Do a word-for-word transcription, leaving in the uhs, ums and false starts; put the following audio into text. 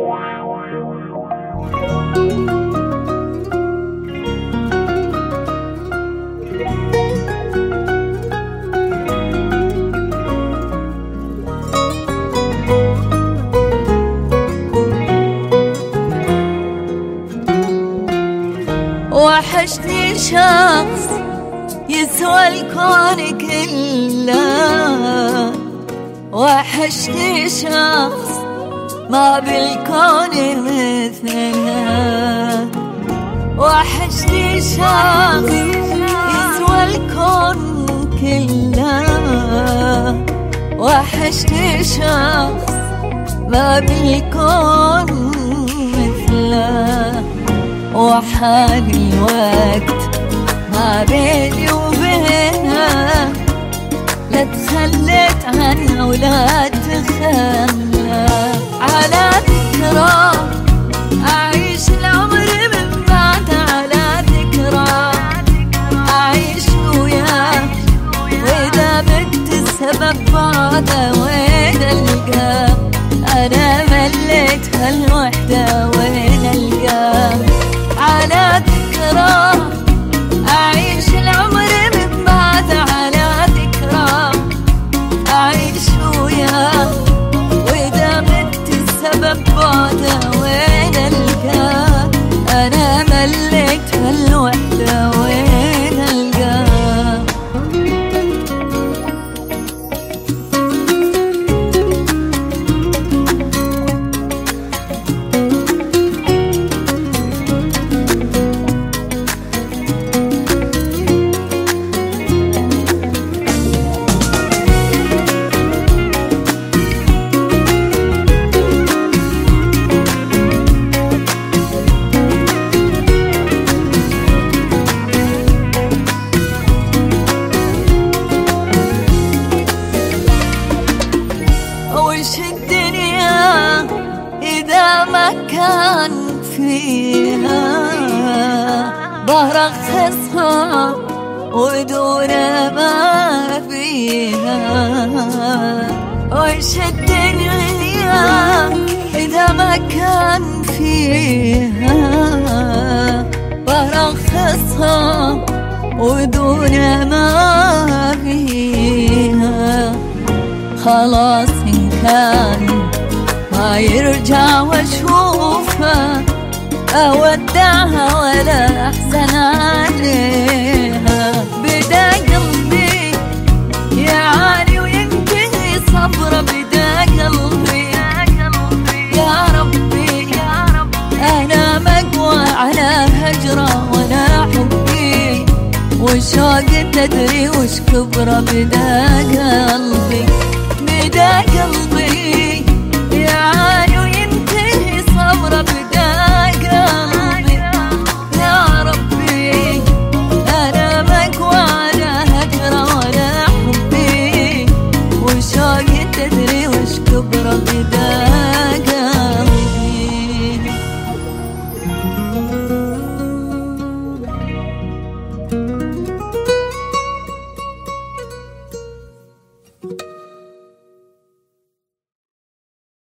وحشني شخص يسوى الكون كله، وحشني شخص ما بالكون مثله، وحشني شخص يسوى الكون كله، وحشني شخص ما بالكون مثله. وحان الوقت ما بيني وبينها، لا تخلت عنها ولا تخلى، على ذكرى أعيش العمر من بعد، على ذكرى أعيش وياه، وإذا بت السبب بعده وين ألقاه؟ أنا مليت هالوحدة وين ألقاه؟ على ذكرى أعيش العمر من بعد، على ذكرى أعيش وياه، وإذا مت السبب بعده وين ألقاه؟ أنا مليت هالوحدة وين ألقاه؟ وش الدنيا إذا ما كان فيها برخصها ودون ما فيها؟ وش الدنيا إذا ما كان فيها برخصها ودون ما فيها؟ خلاص إن كان ما يرجع واشوفها، أودعها ولا أحزن عليها. بدا قلبي يعاني وينتهي صبره، بدا قلبي يا ربي أنا مقوى على هجره، وأنا حبي وشوق تدري وش كبره. بدا قلبي بدا قلبي